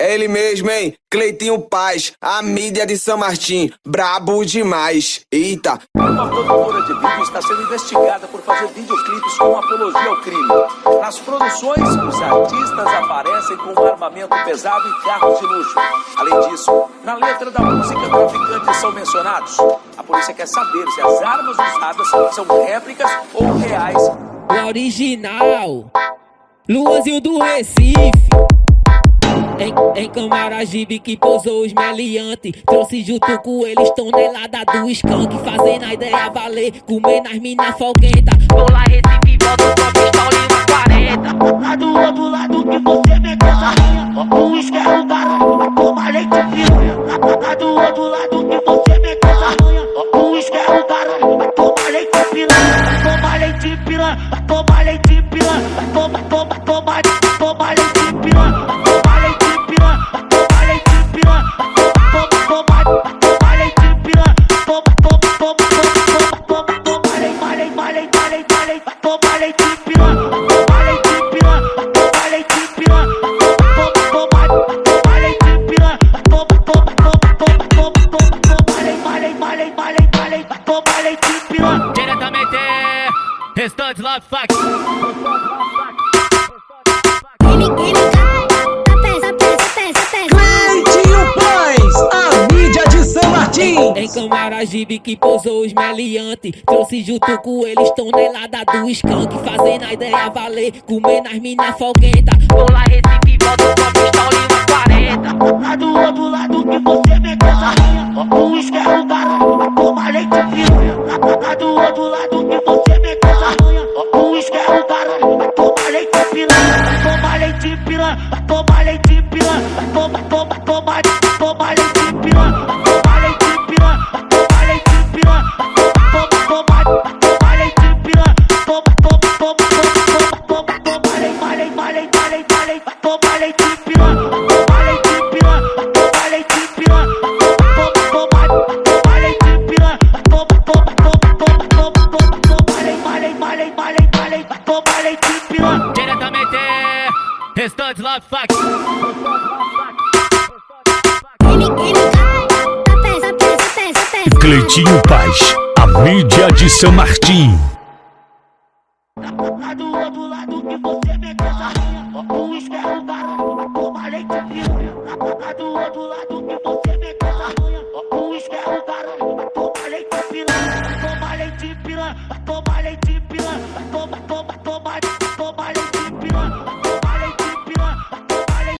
É ele mesmo, hein? Cleitinho Paz, a mídia de São Martim, brabo demais. Eita. Uma produtora de vídeo está sendo investigada por fazer videoclipes com apologia ao crime. Nas produções, os artistas aparecem com armamento pesado e carros de luxo. Além disso, na letra da música, traficantes são mencionados. A polícia quer saber se as armas usadas são réplicas ou reais. O original, Luanzinho do Recife. Em Camaragibe que pousou os meliantes. Trouxe junto com eles tonelada do skunk. Fazendo a ideia valer, comer nas minas folguenta. Vou lá Recife, volto com a pistola e uma 40. Lá do outro lado que você meteu essa ranha. O uísque é o caralho, vai tomar leite piranha. Lá do outro lado que você meteu essa ranha. O uísque é o caralho, vai tomar leite piranha. Vai tomar leite piranha, vai tomar leite piranha. Vai tomar leite piranha. Diretamente, Restantes Love Facts. Cleitinho Paz, a mídia de São Martim. Em Camaragibe que pousou os meliantes. Trouxe junto com eles tonelada do skunk. Fazendo a ideia valer, comer nas minas folguenta. Vou lá Recife, volto com a pistola e uma 40. Lá do outro lado que você meteu essa ranha. O uísque é o caralho, vai tomar leite piranha. Lá do outro lado que você meteu essa ranha. O uísque é o caralho, vai tomar leite piranha. Vai tomar leite piranha, vai tomar leite piranha. Vai tomar leite piranha. Vai tomar leite piranha, vai tomar leite piranha. Vai tomar leite piranha. Vai tomar leite piranha. Diretamente, Restantes Love Facts. Cleitinho Paz, a mídia de São Martim.